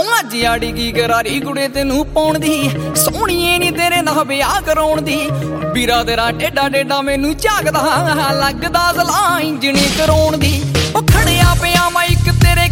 ਅੱਜ ਆੜੀ ਕੀ ਕਰਾਰੀ ਕੁੜੇ ਤੈਨੂੰ ਪਾਉਣ ਦੀ, ਸੋਹਣੀਏ ਨੀ ਤੇਰੇ ਨਾਲ ਵਿਆਹ ਕਰਾਉਣ ਦੀ। ਵੀਰਾ ਤੇਰਾ ਟੇਡਾ ਟੇਡਾ ਮੈਨੂੰ ਝਾਕਦਾ, ਲੱਗਦਾ ਸਲਾਹ ਇੰਜਣੀ ਕਰਾਉਣ ਦੀ। ਉਹ ਖੜਿਆ ਪਿਆ ਮੈਂ ਇੱਕ ਤੇਰੇ